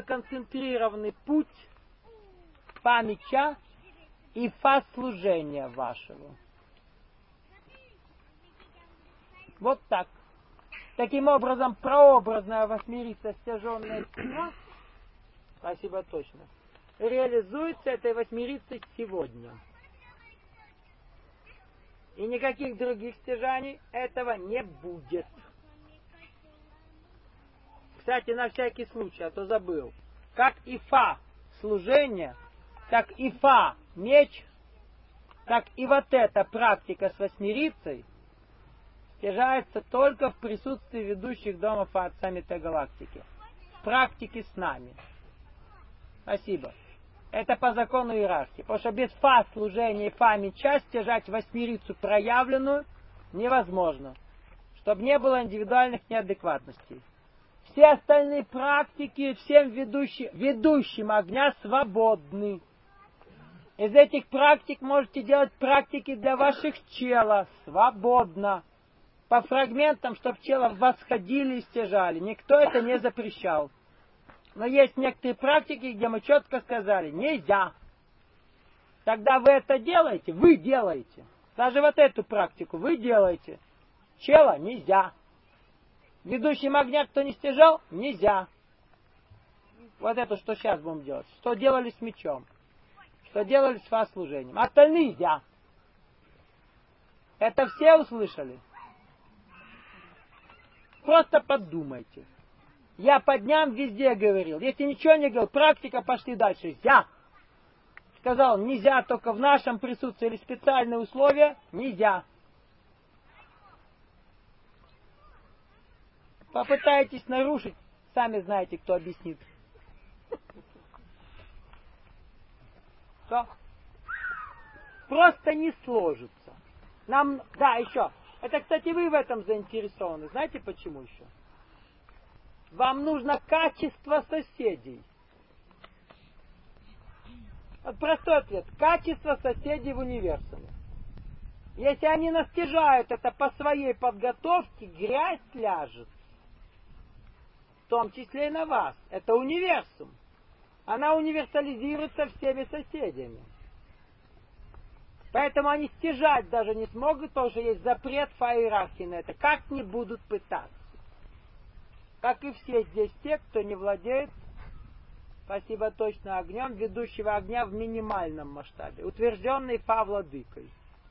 концентрированный путь фа меча и фа служения вашего. Вот так. Таким образом, прообразная восьмирица, стяженная стена, спасибо точно, реализуется этой восьмирицей сегодня. И никаких других стяжаний этого не будет. Кстати, на всякий случай, а то забыл. Как и фа служение, так и фа меч, так и вот эта практика с восьмирицей стяжается только в присутствии ведущих дома фа отца метагалактики. В практике с нами. Спасибо. Это по закону иерархии. Потому что без фа служения и фа меча стяжать восьмерицу проявленную невозможно. Чтобы не было индивидуальных неадекватностей. Все остальные практики всем ведущим огня свободны. Из этих практик можете делать практики для ваших чела. Свободно. По фрагментам, чтобы челов восходили и стяжали. Никто это не запрещал. Но есть некоторые практики, где мы четко сказали, нельзя. Тогда вы это делаете, вы делаете. Даже вот эту практику вы делаете. Чела нельзя. Ведущим огня, кто не стяжал, нельзя. Вот это, что сейчас будем делать. Что делали с мечом. Что делали с фа-служением. Остальные нельзя. Это все услышали? Просто подумайте. Я по дням везде говорил. Если ничего не говорил, практика, пошли дальше. Нельзя. Сказал, нельзя только в нашем присутствии или специальные условия. Нельзя. Попытаетесь нарушить, сами знаете, кто объяснит. Что? Просто не сложится. Нам, да, еще. Это, кстати, вы в этом заинтересованы. Знаете почему еще? Вам нужно качество соседей. Вот простой ответ. Качество соседей в универсуме. Если они настижают это по своей подготовке, грязь ляжет. В том числе и на вас. Это универсум. Она универсализируется всеми соседями. Поэтому они стяжать даже не смогут, потому что есть запрет фа-иерархии на это. Как не будут пытаться. Как и все здесь те, кто не владеет, спасибо точно, огнем, ведущего огня в минимальном масштабе, утвержденный фа-владыкой.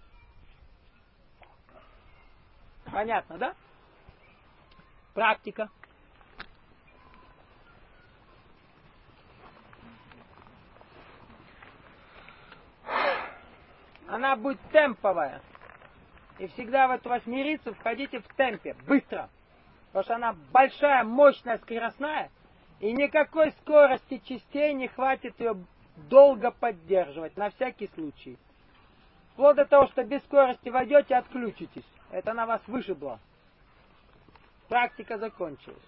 Понятно, да? Практика. Она будет темповая. И всегда в эту восьмерицу входите в темпе, быстро. Потому что она большая, мощная, скоростная, и никакой скорости частей не хватит ее долго поддерживать, на всякий случай. Вплоть до того, что без скорости войдете, отключитесь. Это на вас вышибло. Практика закончилась.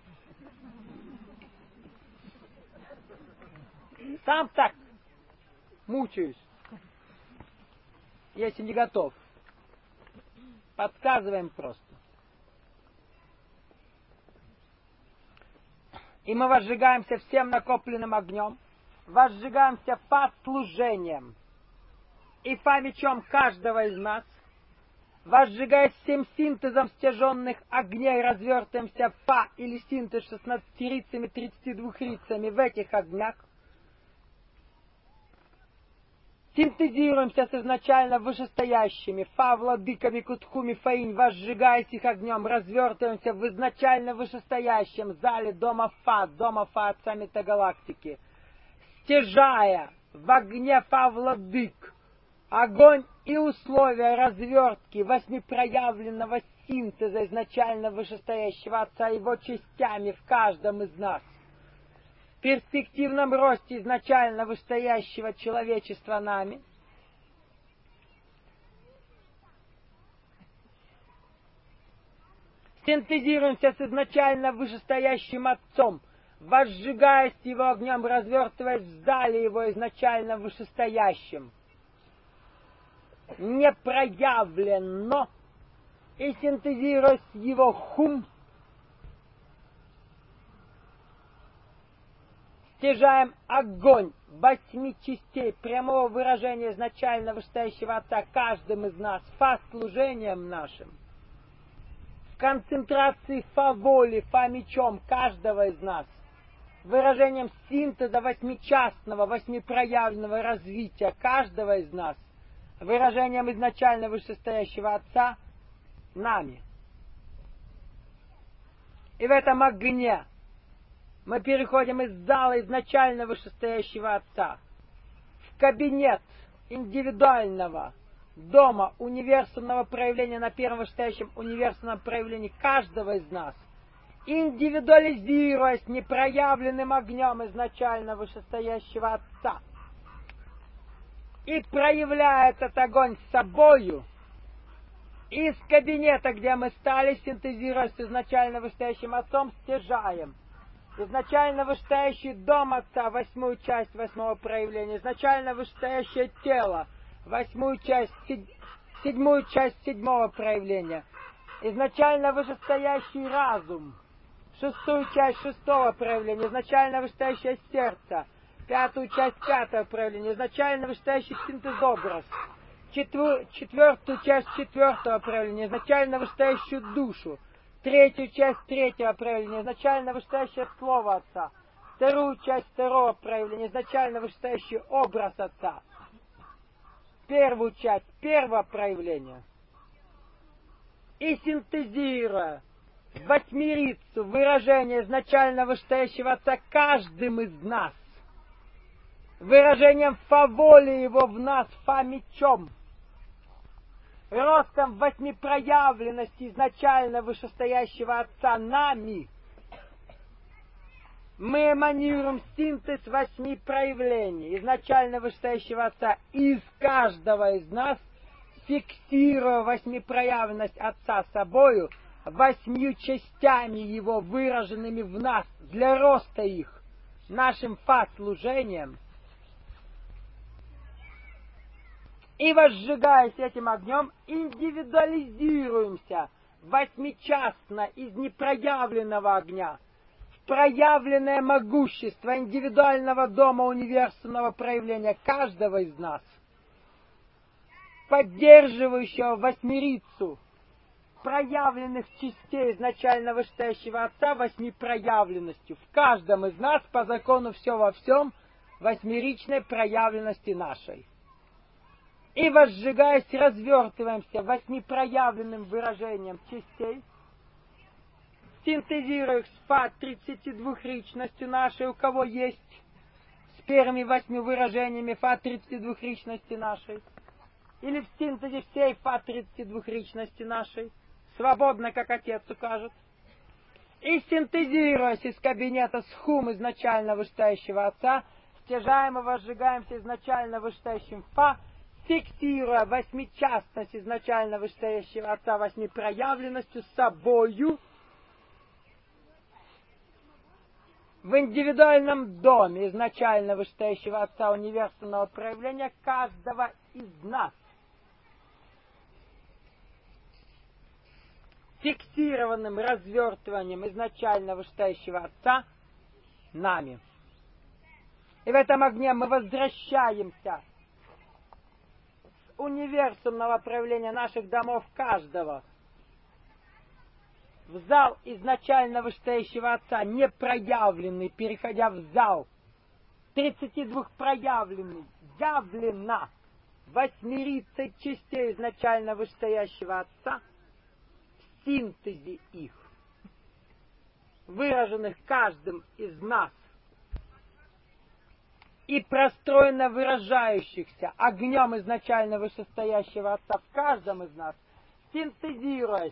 Сам так мучаюсь, если не готов. Подсказываем просто. И мы возжигаемся всем накопленным огнем, возжигаемся фа-служением и фа-мечом каждого из нас, возжигаясь всем синтезом стяженных огней, развертываемся фа или синтез 16-рицами, 32-рицами в этих огнях, синтезируемся с изначально вышестоящими фа-владыками Кутхуми Фаинь, возжигаясь их огнем, развертываемся в изначально вышестоящем зале дома Фа Отца Метагалактики, стяжая в огне фа-владык огонь и условия развертки восьмипроявленного синтеза изначально вышестоящего Отца его частями в каждом из нас. В перспективном росте изначально вышестоящего человечества нами, синтезируемся с изначально вышестоящим Отцом, возжигаясь его огнем, развертываясь в зале его изначально вышестоящим, не проявлено, и синтезируясь его хум, стяжаем огонь 8 частей прямого выражения изначально вышестоящего Отца каждым из нас, фа служением нашим, в концентрации фа воли, фа мечом каждого из нас, выражением синтеза восьмичастного, восьмипроявленного развития каждого из нас, выражением изначально вышестоящего Отца нами. И в этом огне мы переходим из зала изначально вышестоящего Отца в кабинет индивидуального дома универсального проявления на первом вышестоящем универсальном проявлении каждого из нас, индивидуализируясь непроявленным огнем изначально вышестоящего Отца и проявляя этот огонь собою, из кабинета, где мы стали, синтезируясь с изначально вышестоящим Отцом, стяжаем изначально вышестоящий дом Отца, 8-ю часть 8-го проявления, изначально вышестоящее тело, 8-ю часть, 7-ю часть 7-го проявления, изначально вышестоящий разум, 6-ю часть 6-го проявления, изначально вышестоящее сердце, 5-ю часть 5-го проявления, изначально вышестоящий синтезобраз, 4-ю часть 4-го проявления, изначально вышестоящую душу, 3-ю часть 3-го проявления, изначально вышестоящее слово Отца, 2-ю часть 2-го проявления, изначально вышестоящий образ Отца, 1-ю часть 1-го проявления. И синтезируя восьмерицу выражения изначально вышестоящего Отца каждым из нас, выражением фа воли его в нас, фа мечом, ростом восьмипроявленности изначально вышестоящего Отца нами, мы эманируем синтез 8 проявлений изначально вышестоящего Отца из каждого из нас, фиксируя восьмипроявленность Отца собою, 8 частями Его, выраженными в нас для роста их, нашим фа-служением, и, возжигаясь этим огнем, индивидуализируемся восьмичастно из непроявленного огня в проявленное могущество индивидуального дома универсального проявления каждого из нас, поддерживающего восьмерицу проявленных частей изначально вышестоящего Отца восьмипроявленностью в каждом из нас по закону все во всем восьмеричной проявленности нашей. И, возжигаясь, развертываемся восьмипроявленным выражением частей, синтезируя их с фа 32-ричностью нашей, у кого есть, с первыми 8 выражениями фа 32-ричности нашей, или в синтезе всей фа 32-ричности нашей, свободно, как Отец укажет, и синтезируясь из кабинета с хум изначально вышестоящего Отца, стяжаем и возжигаемся изначально вышестоящим фа, фиксируя восьмичастность изначально вышестоящего Отца восьмипроявленностью собою в индивидуальном доме изначально вышестоящего Отца универсального проявления каждого из нас, фиксированным развертыванием изначально вышестоящего Отца нами. И в этом огне мы возвращаемся универсального проявления наших домов каждого в зал изначально вышестоящего Отца, не проявленный, переходя в зал 32 проявленный, явлено восьмерицей частей изначально вышестоящего Отца в синтезе их, выраженных каждым из нас и простроенно выражающихся огнем изначально вышестоящего Отца в каждом из нас, синтезируясь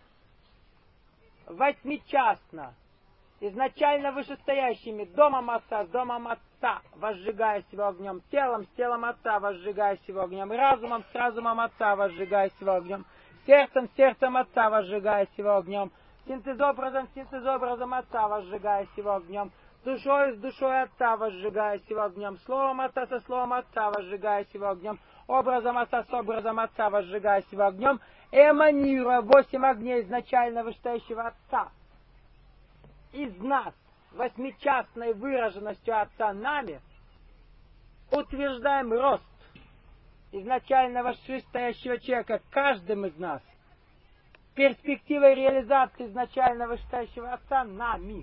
восьмичастно, изначально вышестоящими домом Отца, с домом Отца, возжигаясь его огнем, телом, с телом Отца, возжигаясь его огнем, разумом, с разумом Отца, возжигаясь его огнем, сердцем, с сердцем Отца, возжигаясь его огнем, синтезобразом, с синтезобразом Отца, возжигаясь его огнем, душой с душой Отца, возжигаясь его огнем, словом Отца со словом Отца, возжигаясь его огнем, образом Отца с образом Отца, возжигаясь его огнем, эманируя 8 огней изначально вышестоящего Отца из нас, восьмичастной выраженностью Отца нами, утверждаем рост изначально вышестоящего человека каждым из нас, перспективой реализации изначально вышестоящего Отца нами.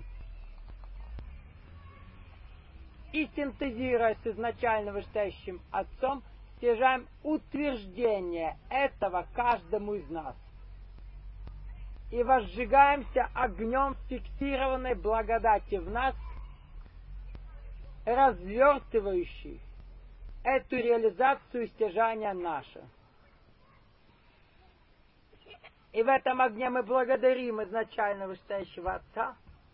И синтезируя с изначально вышестоящим Отцом, стяжаем утверждение этого каждому из нас. И возжигаемся огнем фиксированной благодати в нас, развертывающей эту реализацию стяжания наше. И в этом огне мы благодарим изначально вышестоящего Отца,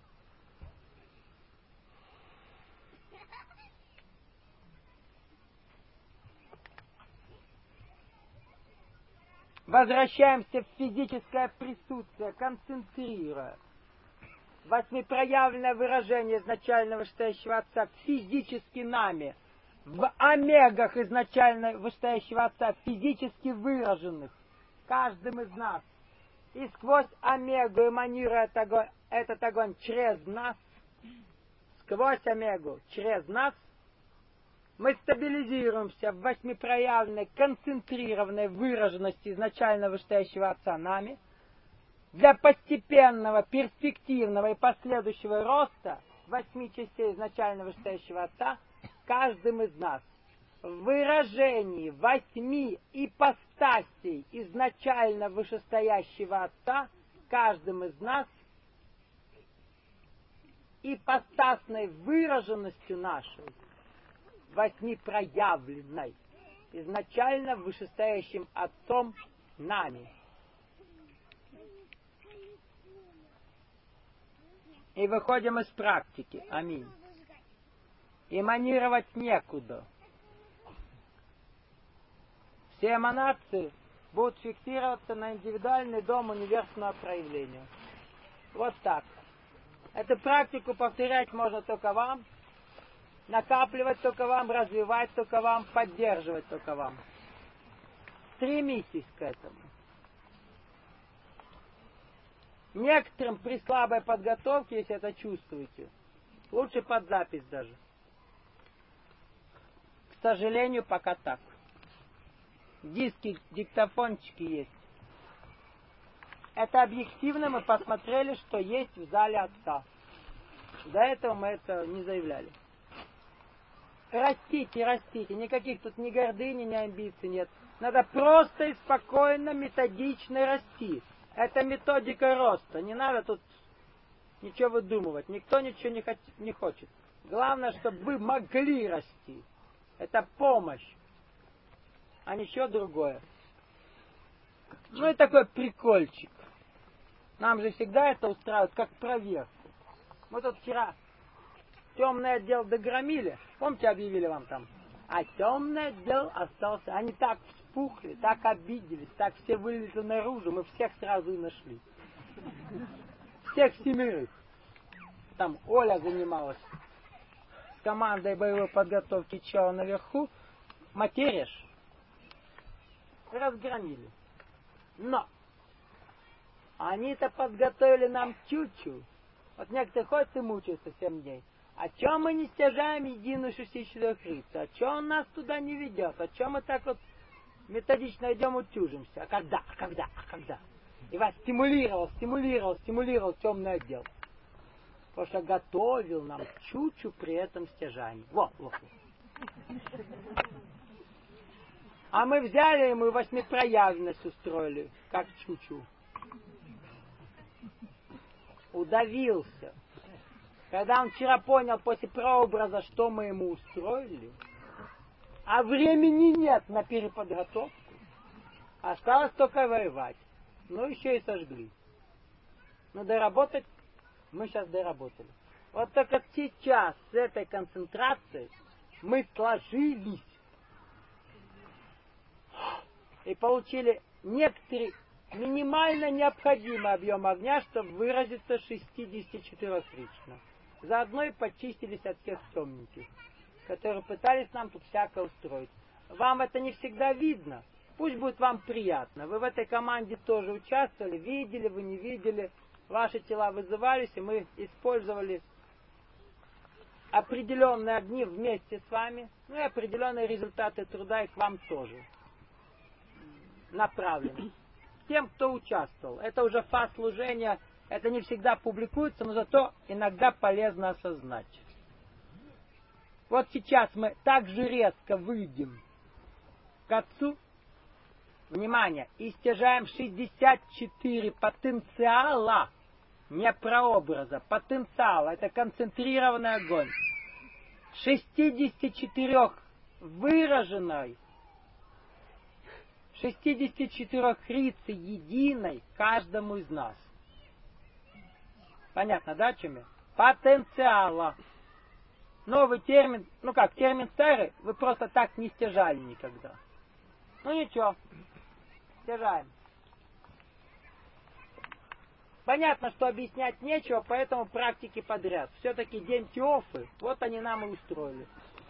возвращаемся в физическое присутствие, концентрируя восьмипроявленное выражение изначально вышестоящего Отца физически нами, в омегах изначально вышестоящего Отца, физически выраженных каждым из нас, и сквозь омегу эманируя этот огонь через нас, сквозь омегу через нас, мы стабилизируемся в восьмипроявленной, концентрированной выраженности изначально вышестоящего Отца нами для постепенного, перспективного и последующего роста восьми частей изначально вышестоящего Отца каждым из нас в выражении восьми ипостасей изначально вышестоящего Отца каждым из нас ипостасной выраженностью нашей восьмипроявленной изначально вышестоящим Отцом нами. И выходим из практики. Аминь. Эманировать некуда. Все эманации будут фиксироваться на индивидуальный дом универсального проявления. Вот так. Эту практику повторять можно только вам, накапливать только вам, развивать только вам, поддерживать только вам. Стремитесь к этому. Некоторым при слабой подготовке, если это чувствуете, лучше под запись даже. К сожалению, пока так. Диски, диктофончики есть. Это объективно мы посмотрели, что есть в зале Отца. До этого мы это не заявляли. Растите, растите. Никаких тут ни гордыни, ни амбиций нет. Надо просто и спокойно, методично расти. Это методика роста. Не надо тут ничего выдумывать. Никто ничего не хочет. Главное, чтобы вы могли расти. Это помощь, а ничего другое. Ну и такой прикольчик. Нам же всегда это устраивает, как проверку. Мы тут вчера темный отдел догромили. Помните, объявили вам там? А темный отдел остался. Они так вспухли, так обиделись, так все вылезли наружу. Мы всех сразу и нашли. Всех семерых. Там Оля занималась с командой боевой подготовки чела наверху. Материшь. Разгромили. Но они-то подготовили нам чучу. Вот некоторые ходят и мучаются 7 дней. А чем мы не стяжаем единую шестичную фрицу? А чем он нас туда не ведет? А чем мы так вот методично идем утюжимся? А когда? А когда? А когда? И вас стимулировал темный отдел. Потому что готовил нам чучу при этом стяжании. Вот. А мы взяли ему и восьмипроявленность устроили, как чучу. Удавился. Когда он вчера понял после прообраза, что мы ему устроили, а времени нет на переподготовку, осталось только воевать. Ну, еще и сожгли. Но доработать мы сейчас доработали. Вот только сейчас с этой концентрацией мы сложились и получили некоторый минимально необходимый объем огня, чтобы выразиться 64-рично. Заодно и почистились от всех темненьких, которые пытались нам тут всякое устроить. Вам это не всегда видно. Пусть будет вам приятно. Вы в этой команде тоже участвовали, видели, вы не видели. Ваши тела вызывались, и мы использовали определенные огни вместе с вами, ну и определенные результаты труда и к вам тоже направлены. Тем, кто участвовал. Это уже фаз служения, это не всегда публикуется, но зато иногда полезно осознать. Вот сейчас мы так же резко выйдем к Отцу, внимание, и стяжаем 64 потенциала, не прообраза, потенциала, это концентрированный огонь. 64 выраженной, 64 рицы единой каждому из нас. Понятно, да, о чем я? Потенциала. Новый термин, ну как, термин старый, вы просто так не стяжали никогда. Ну ничего, стяжаем. Понятно, что объяснять нечего, поэтому практики подряд. Все-таки день Теофы, вот они нам и устроили.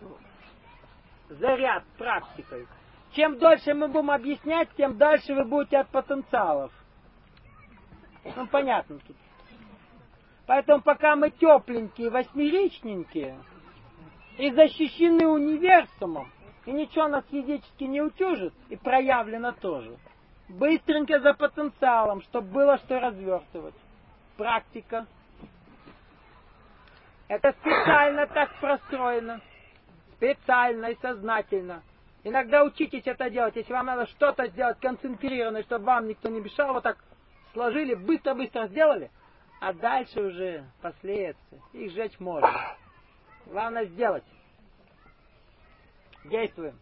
Заряд практикой. Чем дольше мы будем объяснять, тем дальше вы будете от потенциалов. Ну понятно тут. Поэтому пока мы тепленькие, восьмеричненькие, и защищены универсумом, и ничего нас физически не утюжит, и проявлено тоже. Быстренько за потенциалом, чтобы было что развертывать. Практика. Это специально так простроено. Специально и сознательно. Иногда учитесь это делать. Если вам надо что-то сделать концентрированное, чтобы вам никто не мешал, вот так сложили, быстро-быстро сделали, а дальше уже последствия. Их сжечь можно. Главное сделать. Действуем.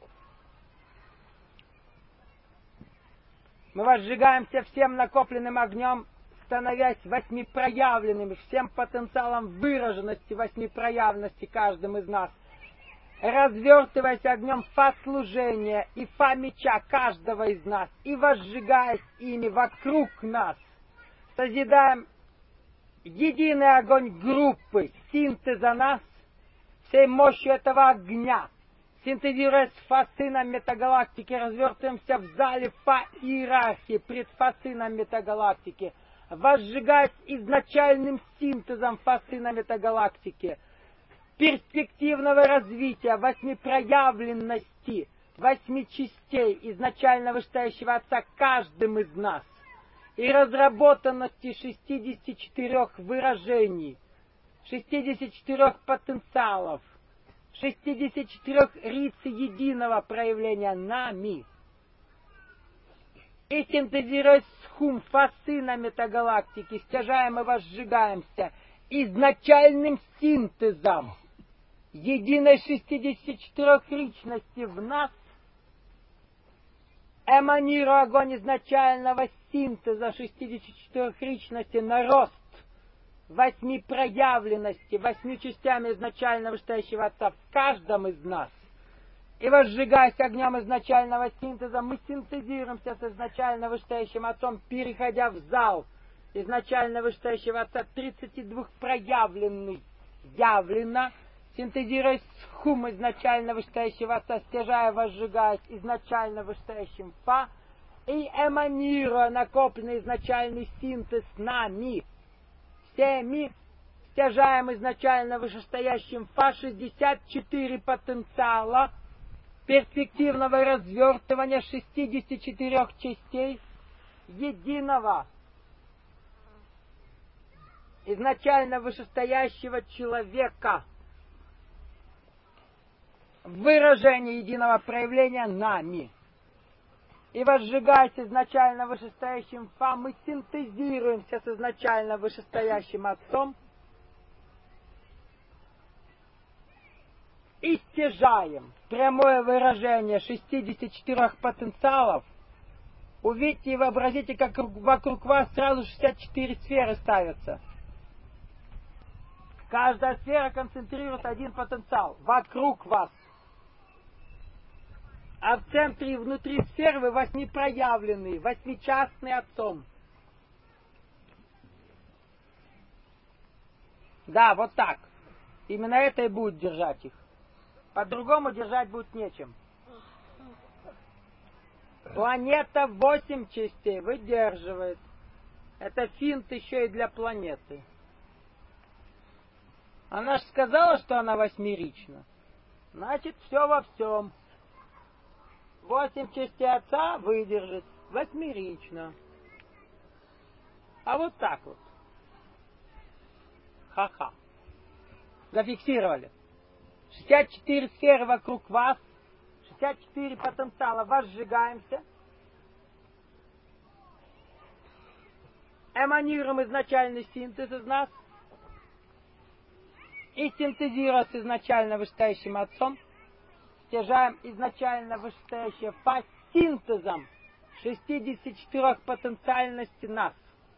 Мы возжигаемся всем накопленным огнем, становясь восьмипроявленными, всем потенциалом выраженности восьмипроявленности каждым из нас, развертываясь огнем фа служения и фа меча каждого из нас, и возжигаясь ими вокруг нас, созидаем единый огонь группы, синтеза нас, всей мощью этого огня, синтезируясь с фасином метагалактики, развертываемся в зале фа-иерархии пред фасином метагалактики, возжигаясь изначальным синтезом фасина метагалактики, перспективного развития, восьмипроявленности, 8 частей изначально вышестоящего Отца каждым из нас, и разработанности 64 выражений, 64 потенциалов, 64 риц единого проявления нами. И синтезируясь с хум фасина метагалактики, стяжаем и возжигаемся изначальным синтезом единой 64 личности в нас, эманируя огонь изначального синтеза 64 личности на рост 8 проявленности, 8 частями изначально вышестоящего Отца в каждом из нас. И возжигаясь огнем изначального синтеза, мы синтезируемся с изначально вышестоящим Отцом, переходя в зал изначально вышестоящего Отца 32 проявленный, явлено, синтезируясь с хум изначально вышестоящего Отца, стяжая, возжигаясь изначально вышестоящим фа, и эманируя накопленный изначальный синтез нами, всеми стяжаем изначально вышестоящим фа 64 потенциала перспективного развертывания 64 частей единого изначально вышестоящего человека в выражении единого проявления нами. И возжигаясь изначально вышестоящим фа, мы синтезируемся с изначально вышестоящим Отцом и стяжаем прямое выражение 64 потенциалов. Увидьте и вообразите, как вокруг вас сразу 64 сферы ставятся. Каждая сфера концентрирует один потенциал вокруг вас. А в центре и внутри сферы вы восьмипроявленные, восьмичастные Отцом. Да, вот так. Именно это и будет держать их. По-другому держать будет нечем. Планета 8 частей выдерживает. Это финт еще и для планеты. Она же сказала, что она восьмерична. Значит, все во всем. 8 частей Отца выдержит восьмерично. А вот так вот. Ха-ха. Зафиксировали. 64 сферы вокруг вас. 64 потенциала. Возжигаемся. Эманируем изначальный синтез из нас. И синтезируя с изначально вышестоящим Отцом, стяжаем изначально вышестоящее Фа синтезом 64 потенциальности нас.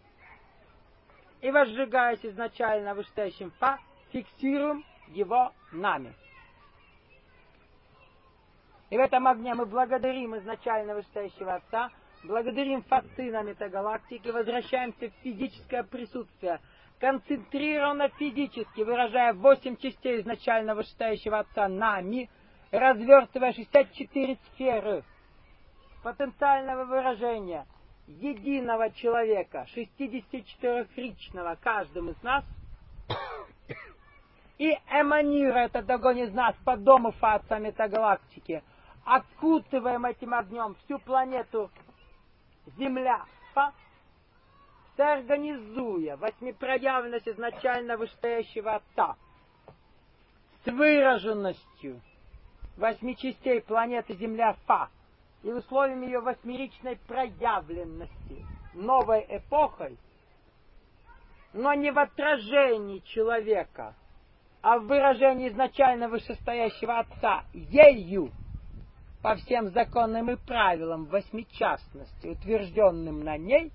И возжигаясь изначально вышестоящим Фа, фиксируем его нами. И в этом огне мы благодарим изначально вышестоящего Отца, благодарим фасцина метагалактики, возвращаемся в физическое присутствие, концентрированно физически, выражая 8 частей изначально вышестоящего Отца нами, развертывая 64 сферы потенциального выражения единого человека, 64-ричного каждым из нас, и эманируя этот огонь из нас по дому Отца метагалактики, окутываем этим огнем всю планету Земля, соорганизуя восьмипроявленность изначально вышестоящего Отца с выраженностью 8 частей планеты Земля Фа и условиями ее восьмеричной проявленности новой эпохой, но не в отражении человека, а в выражении изначально вышестоящего Отца ею, по всем законам и правилам восьмичастности, утвержденным на ней,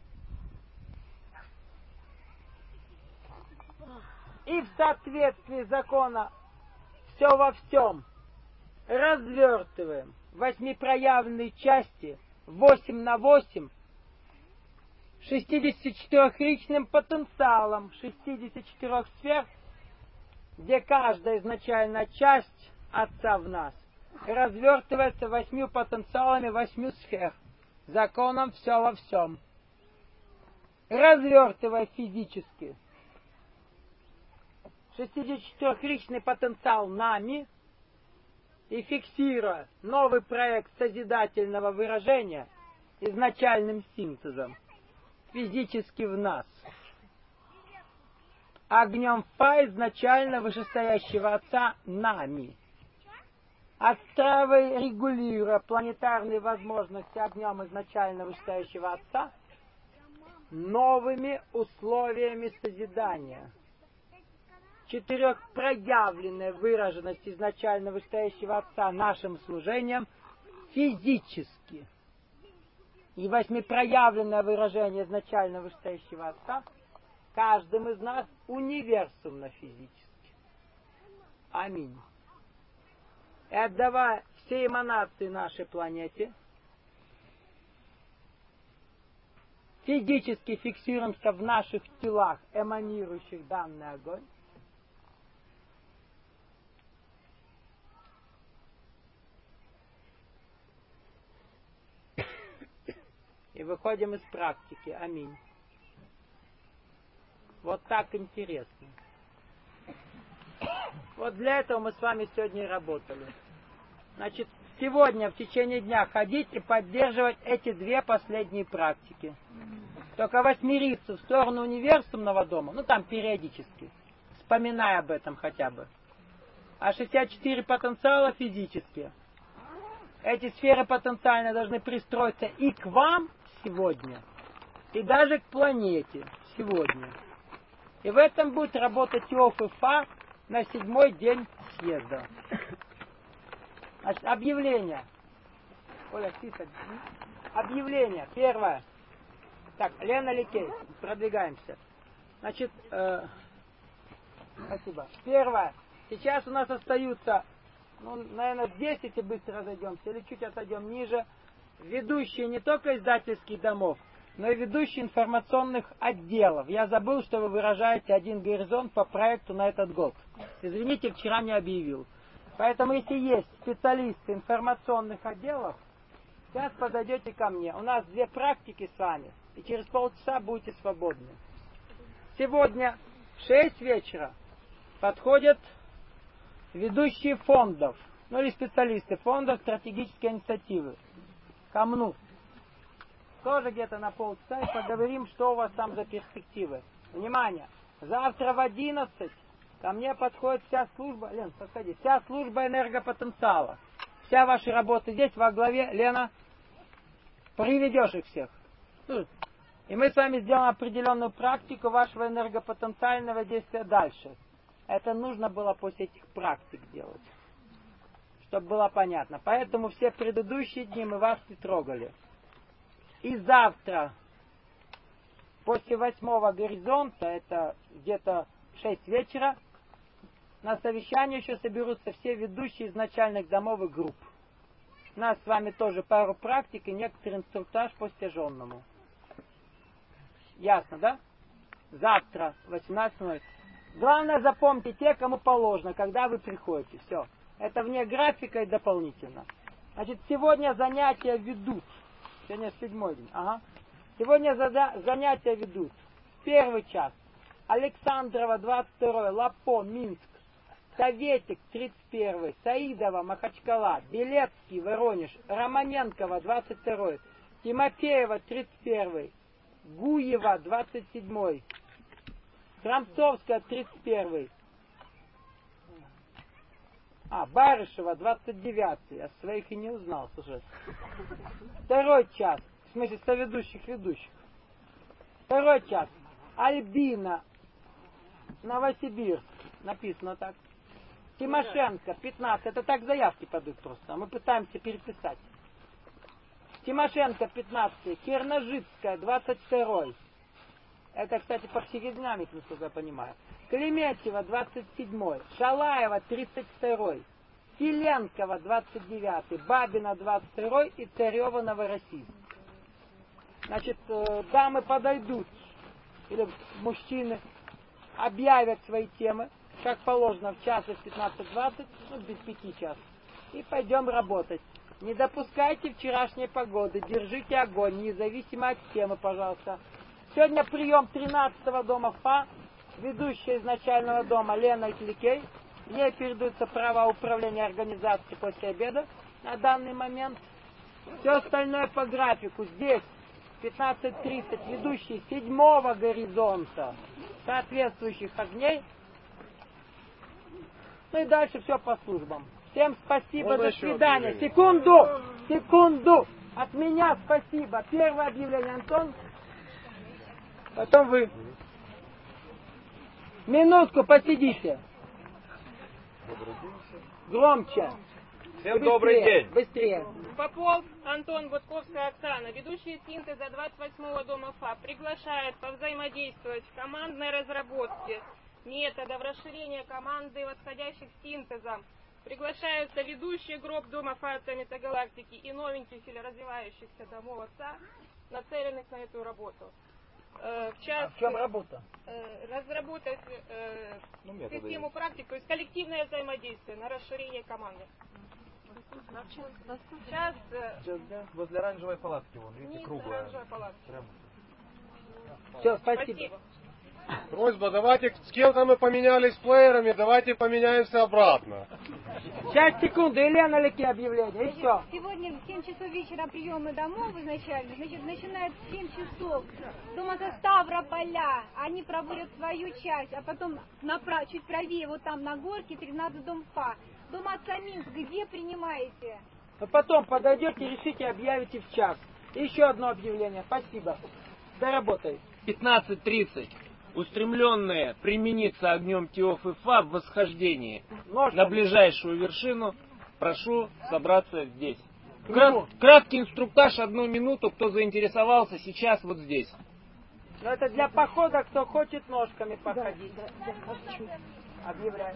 и в соответствии закона все во всем развертываем восьмипроявленные части 8 на 8 64-ричным потенциалом 64 сфер, где каждая изначальная часть Отца в нас развертывается 8 потенциалами 8 сфер, законом все во всем. Развертывая физически 64-ричный потенциал нами и фиксируя новый проект созидательного выражения изначальным синтезом физически в нас. Огнем Фа изначально вышестоящего Отца нами. Отстраивая и регулируя планетарные возможности огнем изначально вышестоящего Отца новыми условиями созидания. Четырехпроявленная выраженность изначально вышестоящего Отца нашим служением физически. И восьмипроявленное выражение изначально вышестоящего Отца каждым из нас универсумно физически. Аминь. И отдавая все эманации нашей планете, физически фиксируемся в наших телах, эманирующих данный огонь, и выходим из практики. Аминь. Вот так интересно. Вот для этого мы с вами сегодня и работали. Значит, сегодня в течение дня ходить и поддерживать эти две последние практики. Только восьмериться в сторону универсумного дома, ну там периодически, вспоминая об этом хотя бы. А 64 потенциала физические. Эти сферы потенциально должны пристроиться и к вам сегодня, и даже к планете сегодня. И в этом будет работать Иов и Фа на 7-й день съезда. Значит, объявление. Оля, список. Объявление. Первое. Так, Лена Ликей. Продвигаемся. Значит, спасибо. Первое. Сейчас у нас остаются, наверное, 10 и быстро разойдемся, или чуть отойдем ниже, ведущие не только издательских домов, но и ведущие информационных отделов. Я забыл, что вы выражаете один горизонт по проекту на этот год. Извините, вчера не объявил. Поэтому, если есть специалисты информационных отделов, сейчас подойдете ко мне. У нас 2 практики с вами, и через полчаса будете свободны. Сегодня в 6 вечера подходят ведущие фондов, ну или специалисты фондов стратегической инициативы ко мне. Тоже где-то на полчаса и поговорим, что у вас там за перспективы. Внимание! Завтра в 11 ко мне подходит вся служба, Лен, подходи, вся служба энергопотенциала. Вся ваша работа здесь во главе, Лена, приведешь их всех. И мы с вами сделаем определенную практику вашего энергопотенциального действия дальше. Это нужно было после этих практик делать, чтобы было понятно. Поэтому все предыдущие дни мы вас не трогали. И завтра, после 8-го горизонта, это где-то 6 вечера, на совещание еще соберутся все ведущие из начальных домов и групп. У нас с вами тоже пару практик и некоторый инструктаж по стяженному. Ясно, да? Завтра, 18:00. Главное, запомните те, кому положено, когда вы приходите. Все. Это вне графика и дополнительно. Значит, сегодня занятия ведут. Сегодня 7-й день. Ага. Сегодня занятия ведут. Первый час. Александрова, 22-й, Лапо, Минск. Советик, 31-й, Саидова, Махачкала, Белецкий, Воронеж, Романенкова, 22-й, Тимофеева, 31-й, Гуева, 27-й, Крамцовская, 31-й, Барышева, 29-й, я своих и не узнал, слушай. Второй час, в смысле соведущих ведущих. Второй час, Альбина, Новосибирск, написано так. Тимошенко, 15, это так заявки падают просто, мы пытаемся переписать. Тимошенко, 15, Кирножицкая, 22, это, кстати, по психодинамике, насколько я понимаю. Клементьева, 27, Шалаева, 32, Филенкова, 29, Бабина, 22 и Царева, Новороссийск. Значит, дамы подойдут, или мужчины, объявят свои темы, как положено, в час и в 15:20, без 5 часов. И пойдем работать. Не допускайте вчерашней погоды, держите огонь, независимо от темы, пожалуйста. Сегодня прием 13-го дома ФА, ведущая из начального дома Лена Кликей. Ей передаются права управления организацией после обеда на данный момент. Все остальное по графику. Здесь 15:30 ведущий 7-го горизонта соответствующих огней. Ну и дальше все по службам. Всем спасибо, Можно до свидания. объявление? Секунду. От меня спасибо. Первое объявление, Антон. Потом вы. Минутку, посидите. Громче. Всем Быстрее, добрый день. Быстрее. Попов Антон, Будковская Оксана, ведущие синтеза 28-го дома ФА, приглашает повзаимодействовать в командной разработке методов расширения команды восходящих синтезом. Приглашаются ведущие групп дома ФА от Метагалактики и новеньких или развивающихся домов отца, нацеленных на эту работу. В чем работа? Разработать систему практик, то есть коллективное взаимодействие на расширение команды. Сейчас Возле оранжевой палатки, вон, видите, круглая. оранжевая палатка. Прям. Все, спасибо. Просьба, давайте с кем-то мы поменялись плеерами, давайте поменяемся обратно. Сейчас, секунду, Елена Леки объявление, и все. Сегодня в 7 часов вечера приемы домов изначально, значит, начинают в 7 часов. Дома со Ставрополя, они проводят свою часть, а потом чуть правее, вот там на горке, 13 дом ФА. Дом отца Минск, где принимаете? Вы потом подойдете, решите, объявите в час. И еще одно объявление, спасибо. Доработай. 15:30. Устремленные примениться огнем ТИОФ и ФА в восхождении на ближайшую вершину, прошу собраться здесь. Краткий инструктаж, 1 минуту, кто заинтересовался, сейчас вот здесь. Но это для похода, кто хочет ножками походить. Объявляю.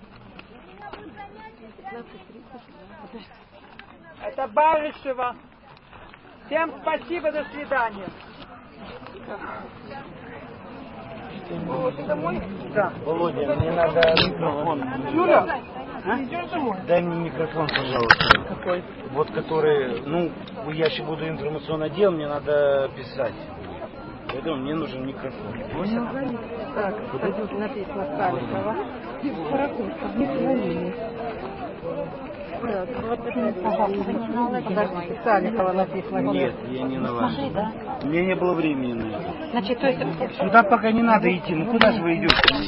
Это Барышева. Всем спасибо, до свидания. Ты домой? Да. Володя, мне надо микрофон. Юля? Дай мне микрофон, пожалуйста. Какой? Вот который, я еще буду информационный отдел, мне надо писать. Поэтому мне нужен микрофон. Так, тут написано Саликова. Паракурсов, не позвонили. Так, подождите, Саликова написано. Нет, я не на вас. У меня не было времени на это. Значит, то есть... Сюда пока не надо идти. Ну куда же вы идете?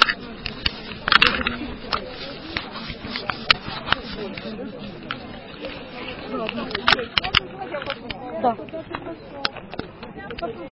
Да.